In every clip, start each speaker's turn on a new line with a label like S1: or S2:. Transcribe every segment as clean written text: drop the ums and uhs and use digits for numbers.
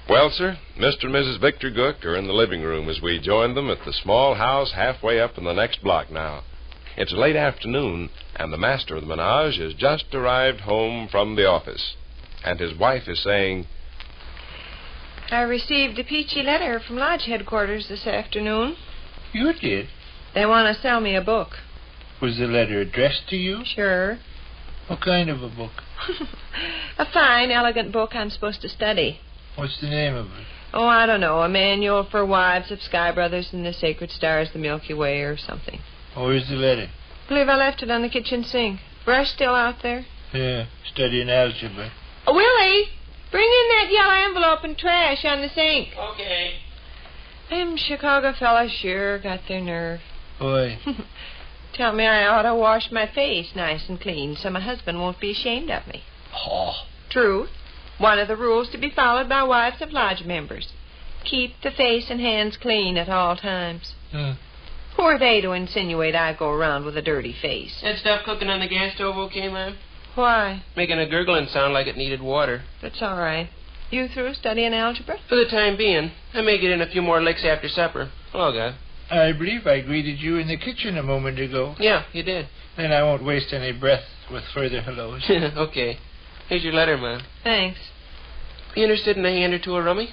S1: Well, sir, Mr. and Mrs. Victor Gook are in the living room as we join them at the small house halfway up in the next block now. It's late afternoon, and the master of the menage has just arrived home from the office. And his wife is saying,
S2: I received a peachy letter from Lodge headquarters this afternoon.
S3: You did?
S2: They want to sell me a book.
S3: Was the letter addressed to you?
S2: Sure.
S3: What kind of a book?
S2: A fine, elegant book I'm supposed to study.
S3: What's the name of it?
S2: Oh, I don't know. A manual for wives of Sky Brothers and the Sacred Stars, the Milky Way, or something.
S3: Where's the letter?
S2: I believe I left it on the kitchen sink. Brush still out there?
S3: Yeah, studying algebra.
S2: Oh, Willie, bring in that yellow envelope and trash on the sink.
S4: Okay.
S2: Them Chicago fellas sure got their nerve.
S3: Boy.
S2: Tell me I ought to wash my face nice and clean so my husband won't be ashamed of me.
S3: Oh.
S2: Truth. One of the rules to be followed by wives of lodge members. Keep the face and hands clean at all times. Who are they to insinuate I go around with a dirty face?
S4: That stuff cooking on the gas stove okay, ma'am?
S2: Why?
S4: Making a gurgling sound like it needed water.
S2: That's all right. You through studying algebra?
S4: For the time being. I may get in a few more licks after supper. Hello, guy.
S3: I believe I greeted you in the kitchen a moment ago.
S4: Yeah, you did.
S3: Then I won't waste any breath with further hellos.
S4: Okay. Here's your letter, ma'am.
S2: Thanks.
S4: You interested in a hand or two of rummy?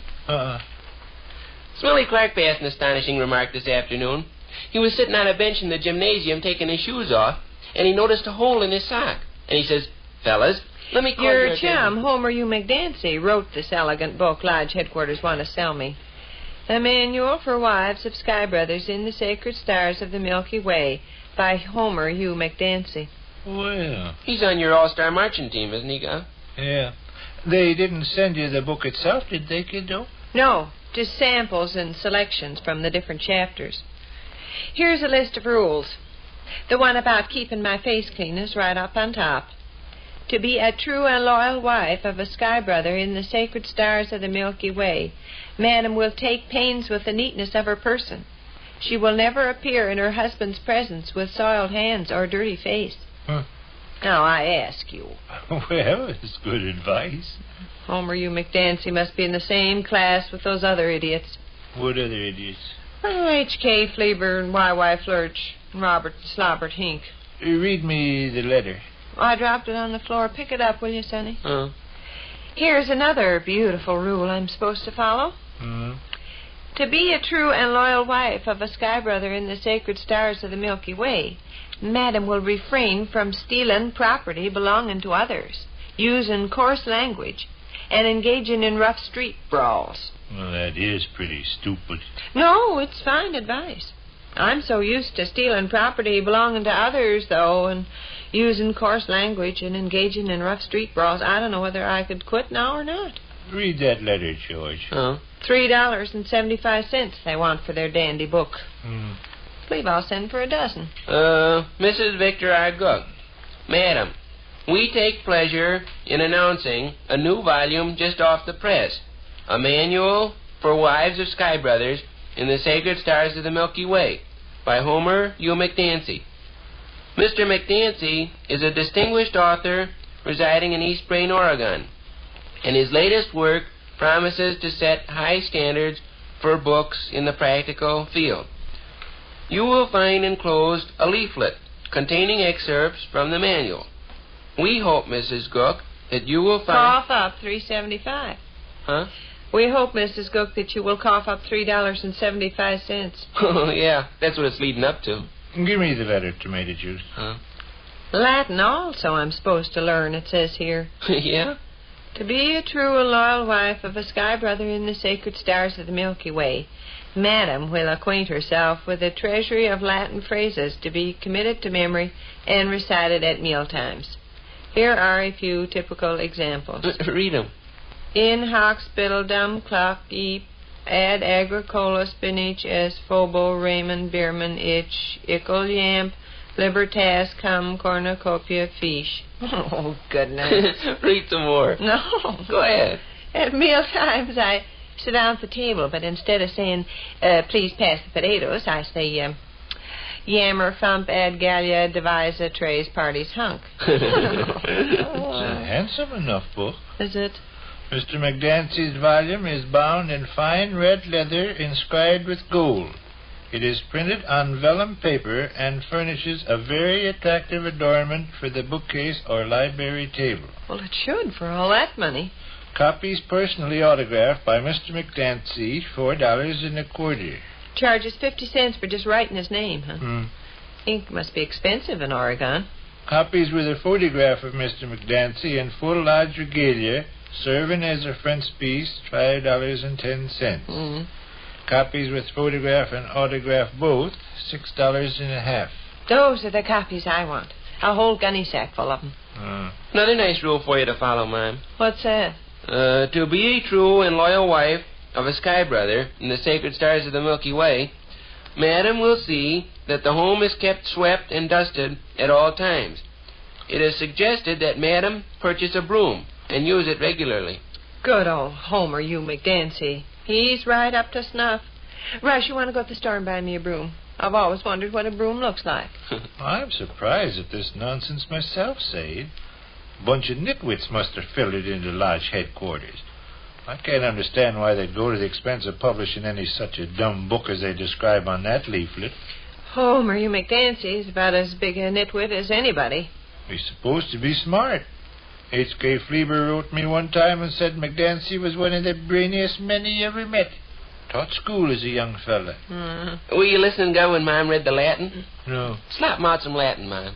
S4: Smelly Clark passed an astonishing remark this afternoon. He was sitting on a bench in the gymnasium taking his shoes off, and he noticed a hole in his sock. And he says, fellas, let me call
S2: your
S4: your
S2: chum, Homer U. McDancy, wrote this elegant book Lodge headquarters want to sell me. A manual for wives of Sky Brothers in the Sacred Stars of the Milky Way by Homer U. McDancy.
S3: Well.
S4: He's on your all-star marching team, isn't he, Guy?
S3: Yeah. They didn't send you the book itself, did they, kiddo?
S2: No, just samples and selections from the different chapters. Here's a list of rules. The one about keeping my face clean is right up on top. To be a true and loyal wife of a Sky Brother in the Sacred Stars of the Milky Way, Madam will take pains with the neatness of her person. She will never appear in her husband's presence with soiled hands or dirty face. Now, I ask you.
S3: Well, it's good advice.
S2: Homer U. McDancy must be in the same class with those other idiots.
S3: What other idiots?
S2: Oh, H.K. Fleber and Y.Y. Flurch and Robert Slobbert Hink.
S3: Read me the letter.
S2: I dropped it on the floor. Pick it up, will you, Sonny?
S4: Here's
S2: another beautiful rule I'm supposed to follow. To be a true and loyal wife of a Sky Brother in the Sacred Stars of the Milky Way, Madam will refrain from stealing property belonging to others, using coarse language, and engaging in rough street brawls.
S3: Well, that is pretty stupid.
S2: No, it's fine advice. I'm so used to stealing property belonging to others, though, and using coarse language and engaging in rough street brawls, I don't know whether I could quit now or not.
S3: Read that letter, George.
S2: $3.75 they want for their dandy book. Believe I'll send for a dozen.
S4: Mrs. Victor R. Gook. Madam, we take pleasure in announcing a new volume just off the press. A manual for wives of Sky Brothers in the Sacred Stars of the Milky Way by Homer U. McDancy. Mr. McDancy is a distinguished author residing in East Brain, Oregon, and his latest work promises to set high standards for books in the practical field. You will find enclosed a leaflet containing excerpts from the manual. We hope, Mrs. Gook, that you will find...
S2: Cough up $3.75.
S4: Huh?
S2: We hope, Mrs. Gook, that you will cough up $3.75.
S4: Oh, yeah, that's what it's leading up to.
S3: Give me the letter, tomato juice.
S2: Latin also I'm supposed to learn, it says here.
S4: Yeah?
S2: To be a true and loyal wife of a Sky Brother in the Sacred Stars of the Milky Way, Madam will acquaint herself with a treasury of Latin phrases to be committed to memory and recited at mealtimes. Here are a few typical examples.
S4: Read them.
S2: In hospitaldum clock e ad agricola spinach es phobo Raymond Bierman ich ickle yamp libertas cum cornucopia fish. Oh, goodness.
S4: Read some more.
S2: No.
S4: Go ahead.
S2: At meal times I sit down at the table, but instead of saying, please pass the potatoes, I say, yammer thump ad gallia devisa trays parties hunk.
S3: It's a handsome enough book.
S2: Is it?
S3: Mr. McDancy's volume is bound in fine red leather inscribed with gold. It is printed on vellum paper and furnishes a very attractive adornment for the bookcase or library table.
S2: Well, it should, for all that money.
S3: Copies personally autographed by Mr. McDancy, $4.25.
S2: Charges 50 cents for just writing his name, huh? Ink must be expensive in Oregon.
S3: Copies with a photograph of Mr. McDancy in full lodge regalia, serving as a frontispiece, $5.10. Copies with photograph and autograph both, $6.50.
S2: Those are the copies I want. A whole gunny sack full of them.
S4: Another nice rule for you to follow, ma'am.
S2: What's that?
S4: To be a true and loyal wife of a sky brother in the sacred stars of the Milky Way, Madam will see that the home is kept swept and dusted at all times. It is suggested that Madam purchase a broom and use it regularly.
S2: Good old Homer, you McDancy. He's right up to snuff. Rush, you want to go to the store and buy me a broom? I've always wondered what a broom looks like.
S3: I'm surprised at this nonsense myself, Sade. A bunch of nitwits must have filled it into lodge headquarters. I can't understand why they'd go to the expense of publishing any such a dumb book as they describe on that leaflet.
S2: Homer, you McDancy is about as big a nitwit as anybody.
S3: He's supposed to be smart. H.K. Fleber wrote me one time and said McDancy was one of the brainiest men he ever met. Taught school as a young fella.
S4: Were you listening, Gov, when Mom read the Latin?
S3: No.
S4: Slap 'em out some Latin, Mom.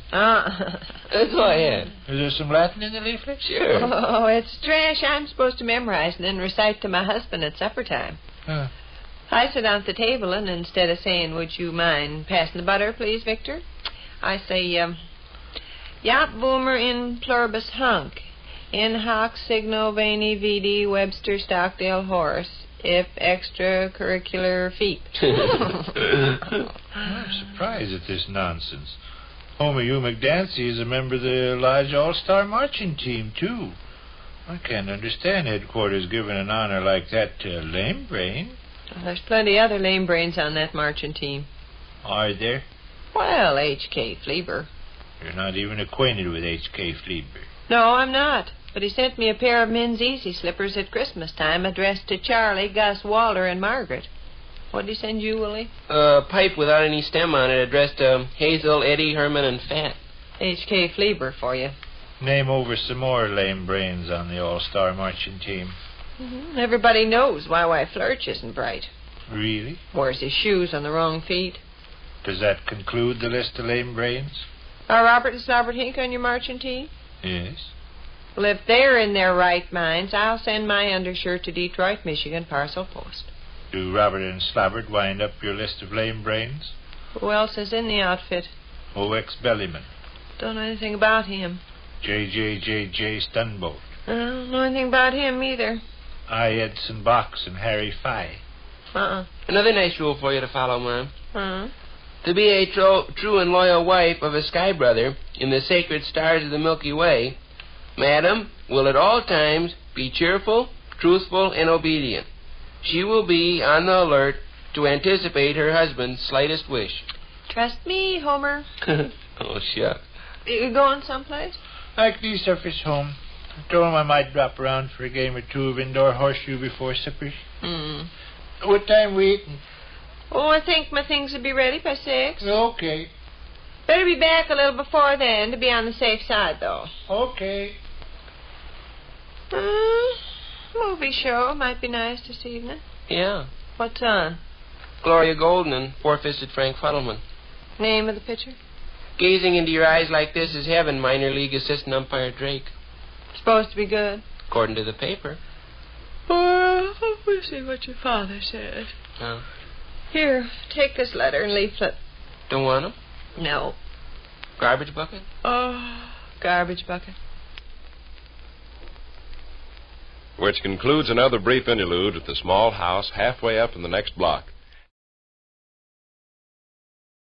S4: Go ahead.
S3: Is there some Latin in the leaflet?
S4: Sure.
S2: Oh, it's trash I'm supposed to memorize and then recite to my husband at supper time. I sit down at the table, and instead of saying, would you mind passing the butter, please, Victor? I say, Jap boomer in pluribus hunc, in hoc signo veni vidi Webster Stockdale Horace, if extracurricular feet.
S3: I'm surprised at this nonsense. Homer U. McDancy is a member of the Lodge All-Star Marching Team, too. I can't understand headquarters giving an honor like that to a lame brain.
S2: Well, there's plenty other lame brains on that marching team.
S3: Are there?
S2: Well, H.K. Fleber.
S3: You're not even acquainted with H.K. Fleber.
S2: No, I'm not. But he sent me a pair of men's easy slippers at Christmas time addressed to Charlie, Gus, Walter, and Margaret. What did he send you, Willie?
S4: A pipe without any stem on it addressed to Hazel, Eddie, Herman, and Fat.
S2: H.K. Fleber for you.
S3: Name over some more lame brains on the All-Star Marching Team.
S2: Everybody knows why Flurch isn't bright.
S3: Really?
S2: Wears his shoes on the wrong feet.
S3: Does that conclude the list of lame brains?
S2: Are Robert and Slobbert Hink on your marching team?
S3: Yes.
S2: Well, if they're in their right minds, I'll send my undershirt to Detroit, Michigan, parcel post.
S3: Do Robert and Slobbert wind up your list of lame brains?
S2: Who else is in the outfit?
S3: O.X. Bellyman.
S2: Don't know anything about him.
S3: J.J. Stunbolt.
S2: I don't know anything about him either.
S3: I. Edson Box and Harry Fye.
S4: Another nice rule for you to follow, Mom. To be a true and loyal wife of a sky brother in the sacred stars of the Milky Way, Madam will at all times be cheerful, truthful, and obedient. She will be on the alert to anticipate her husband's slightest wish.
S2: Trust me, Homer.
S4: Oh, shucks.
S2: You going someplace?
S3: Like the surface home. I told him I might drop around for a game or two of indoor horseshoe before supper. What time we eating?
S2: Oh, I think my things will be ready by 6.
S3: Okay.
S2: Better be back a little before then to be on the safe side, though.
S3: Okay.
S2: Movie show might be nice this evening.
S4: Yeah.
S2: What's on?
S4: Gloria Golden and Four-Fisted Frank Fuddleman.
S2: Name of the pitcher?
S4: Gazing into your eyes like this is heaven, minor league assistant umpire Drake.
S2: Supposed to be good.
S4: According to the paper.
S2: Well, we'll see what your father says.
S4: Oh.
S2: Here, take this letter and leaflet.
S4: Don't want them?
S2: No.
S4: Garbage bucket?
S2: Oh, garbage bucket.
S1: Which concludes another brief interlude at the small house halfway up in the next block.